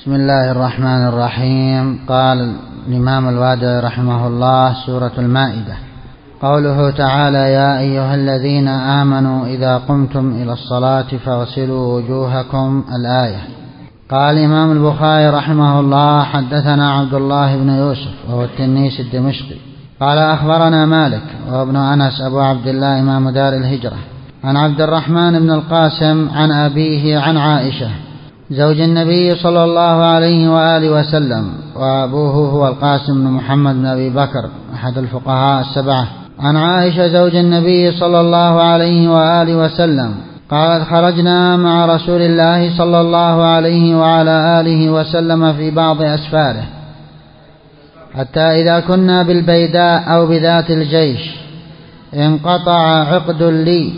بسم الله الرحمن الرحيم. قال الإمام الوادعي رحمه الله: سورة المائدة. قوله تعالى: يا أيها الذين آمنوا إذا قمتم إلى الصلاة فاغسلوا وجوهكم. الآية. قال الإمام البخاري رحمه الله: حدثنا عبد الله بن يوسف وهو التنيسي الدمشقي قال أخبرنا مالك وابن أنس أبو عبد الله إمام دار الهجرة عن عبد الرحمن بن القاسم عن أبيه عن عائشة زوج النبي صلى الله عليه وآله وسلم، وأبوه هو القاسم بن محمد بن أبي بكر أحد الفقهاء السبعة، عن عائشة زوج النبي صلى الله عليه وآله وسلم قالت: خرجنا مع رسول الله صلى الله عليه وعلى آله وسلم في بعض أسفاره، حتى إذا كنا بالبيداء أو بذات الجيش انقطع عقد لي.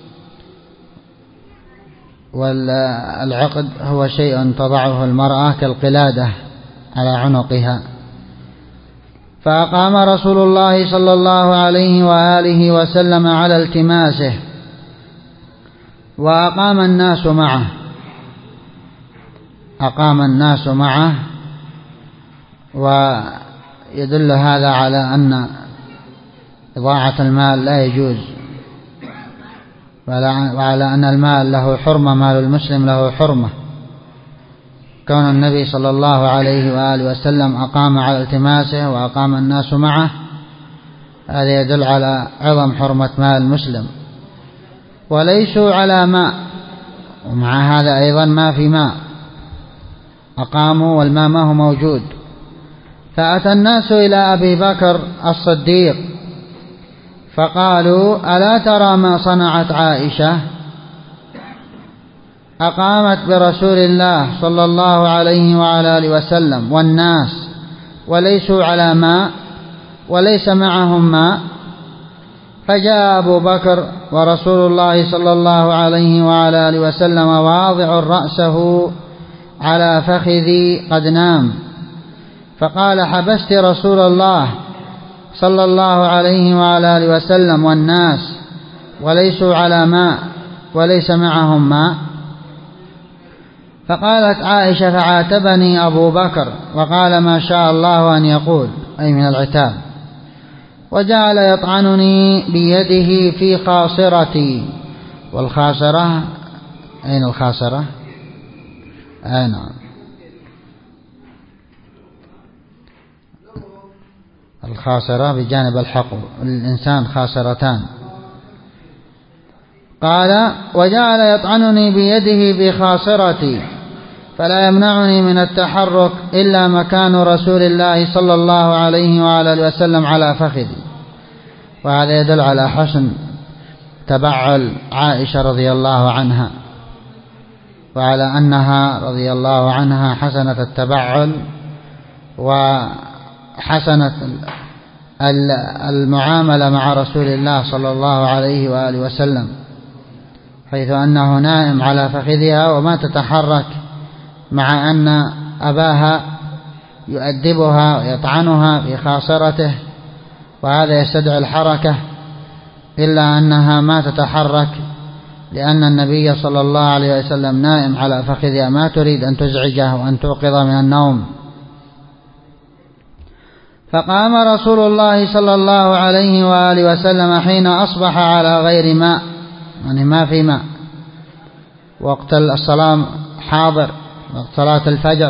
والعقد هو شيء تضعه المرأة كالقلادة على عنقها، فأقام رسول الله صلى الله عليه وآله وسلم على التماسه وأقام الناس معه. ويدل هذا على أن إضاعة المال لا يجوز، وعلى أن المال له حرمة، مال المسلم له حرمة. كون النبي صلى الله عليه وآله وسلم أقام على التماسه وأقام الناس معه، هذا يدل على عظم حرمة مال المسلم. وليسوا على ماء، ومع هذا أيضا ما في ماء، أقاموا والماء ما هو موجود. فأتى الناس إلى أبي بكر الصديق فقالوا: ألا ترى ما صنعت عائشة؟ أقامت برسول الله صلى الله عليه وعلى آله وسلم والناس وليسوا على ماء وليس معهم ماء. فجاء أبو بكر ورسول الله صلى الله عليه وعلى آله وسلم واضع رأسه على فخذي قد نام، فقال: حبست رسول الله صلى الله عليه وعلى آله وسلم والناس وليسوا على ماء وليس معهم ماء؟ فقالت عائشة: فعاتبني أبو بكر وقال: ما شاء الله أن يقول، أي من العتاب، وجعل يطعنني بيده في خاصرتي. والخاصرة، أين الخاصرة؟ نعم، الخاصرة بجانب الحقو، الإنسان خاصرتان. قال: وجعل يطعنني بيده في خاصرتي فلا يمنعني من التحرك إلا مكان رسول الله صلى الله عليه وعلى آله وسلم على فخذي. وهذا يدل على حسن تبعل عائشة رضي الله عنها، وعلى أنها رضي الله عنها حسنة التبعل وحسنة المعاملة مع رسول الله صلى الله عليه وآله وسلم، حيث أنه نائم على فخذها وما تتحرك، مع أن أباها يؤدبها ويطعنها في خاصرته، وهذا يستدعي الحركة، إلا أنها ما تتحرك لأن النبي صلى الله عليه وسلم نائم على فخذها، ما تريد أن تزعجه وأن توقظ من النوم. فقام رسول الله صلى الله عليه وآله وسلم حين أصبح على غير ماء، يعني ما في ماء، وقت الصلاة حاضر، وقت صلاة الفجر.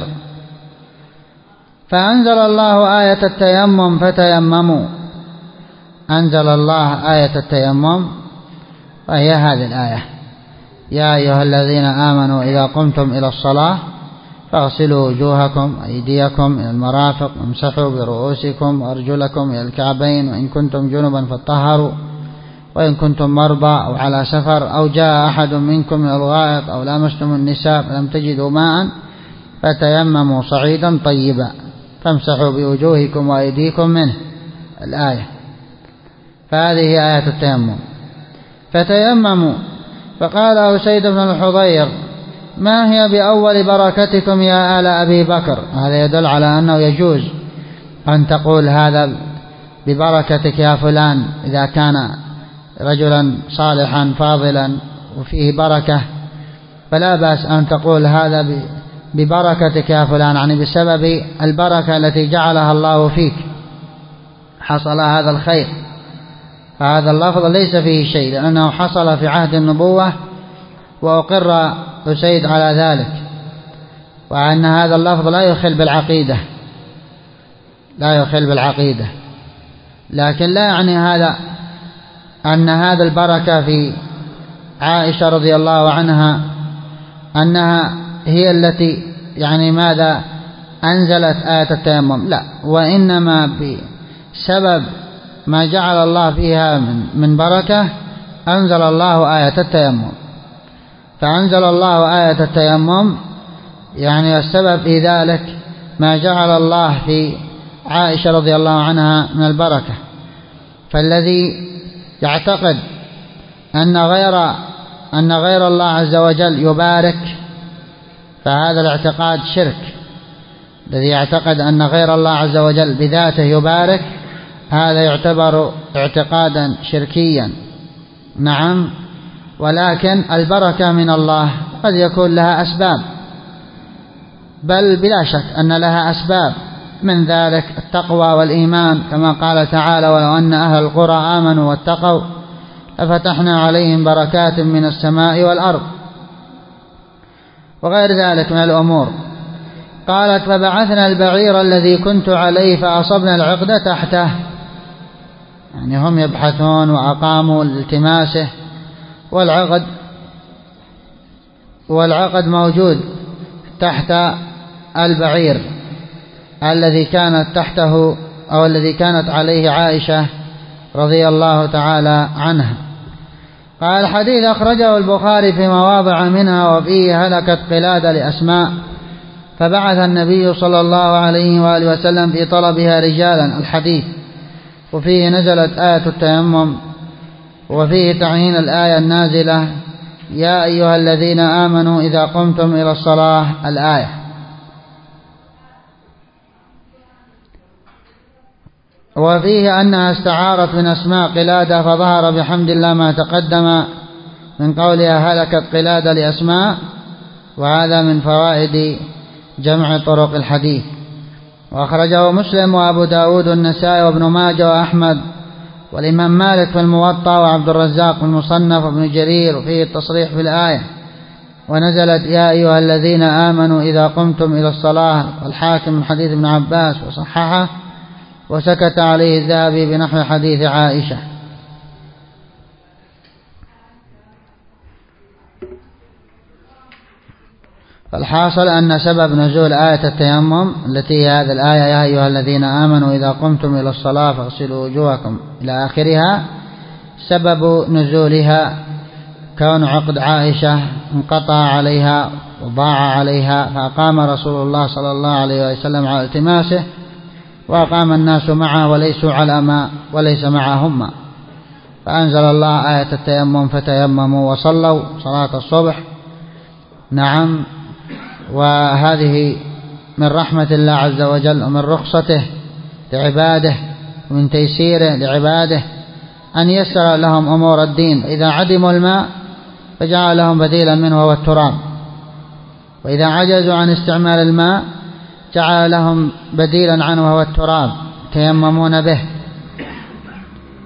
فأنزل الله آية التيمم فتيمموا. أنزل الله آية التيمم، وهي هذه الآية: يا أيها الذين آمنوا إذا قمتم إلى الصلاة فاغسلوا وجوهكم أيديكم إلى المرافق وامسحوا برؤوسكم وأرجلكم إلى الكعبين، وإن كنتم جنبا فطهروا، وإن كنتم مرضى أو على سفر أو جاء أحد منكم من الغائط أو لامستم النساء فلم تجدوا ماء فتيمموا صعيدا طيبا فامسحوا بوجوهكم وأيديكم منه. الآية. فهذه آية التيمم. فتيمموا. فقال أسيد بن الحضير: ما هي بأول بركتكم يا آل أبي بكر؟ هذا يدل على أنه يجوز أن تقول هذا ببركتك يا فلان إذا كان رجلا صالحا فاضلا وفيه بركة، فلا بأس أن تقول هذا ببركتك يا فلان، يعني بسبب البركة التي جعلها الله فيك حصل هذا الخير. فهذا اللفظ ليس فيه شيء، لأنه حصل في عهد النبوة وأقر أسيد على ذلك، وأن هذا اللفظ لا يخل بالعقيدة، لكن لا يعني هذا أن هذا البركة في عائشة رضي الله عنها أنها هي التي يعني ماذا أنزلت آية التيمم، لا، وإنما بسبب ما جعل الله فيها من بركة أنزل الله آية التيمم. فأنزل الله آية التيمم يعني السبب في ذلك ما جعل الله في عائشة رضي الله عنها من البركة. فالذي يعتقد أن غير الله عز وجل يبارك فهذا الاعتقاد شرك. الذي يعتقد أن غير الله عز وجل بذاته يبارك هذا يعتبر اعتقادا شركيا. نعم، ولكن البركة من الله قد يكون لها أسباب، بل بلا شك أن لها أسباب، من ذلك التقوى والإيمان، كما قال تعالى: ولو أن أهل القرى آمنوا واتقوا لفتحنا عليهم بركات من السماء والأرض، وغير ذلك من الأمور. قالت: فبعثنا البعير الذي كنت عليه فأصبنا العقد تحته، يعني هم يبحثون وأقاموا التماسه، والعقد موجود تحت البعير الذي كانت تحته أو الذي كانت عليه عائشة رضي الله تعالى عنها. قال: الحديث أخرجه البخاري في مواضع منها، وفيه: هلكت قلادة لأسماء فبعث النبي صلى الله عليه وآله وسلم في طلبها رجالا، الحديث. وفيه نزلت آية التيمم، وفيه تعيين الآية النازلة: يا أيها الذين آمنوا إذا قمتم إلى الصلاة، الآية. وفيه أنها استعارت من أسماء قلادة، فظهر بحمد الله ما تقدم من قولها هلكت قلادة لأسماء، وهذا من فوائد جمع طرق الحديث. وأخرجه مسلم وأبو داود والنسائي وابن ماجه وأحمد والإمام مالك في الموطأ وعبد الرزاق في المصنف وابن جرير، وفيه التصريح بالآية. ونزلت: يا أيها الذين آمنوا إذا قمتم إلى الصلاة، والحاكم من حديث ابن عباس وصححه، وسكت عليه الذهبي بنحو حديث عائشة. فالحاصل أن سبب نزول آية التيمم التي هي هذه الآية: يا أيها الذين آمنوا إذا قمتم إلى الصلاة فاغسلوا وجوهكم إلى آخرها، سبب نزولها كون عقد عائشة انقطع عليها وضاع عليها، فأقام رسول الله صلى الله عليه وسلم على التماسه، وأقام الناس معه وليسوا على ما وليس معهم ما، فأنزل الله آية التيمم: فتيمموا وصلوا صلاة الصبح. نعم، وهذه من رحمة الله عز وجل ومن رخصته لعباده ومن تيسيره لعباده أن يسر لهم أمور الدين. إذا عدموا الماء فجعل لهم بديلا منه هو التراب، وإذا عجزوا عن استعمال الماء جعل لهم بديلا عنه وهو التراب تيممون به.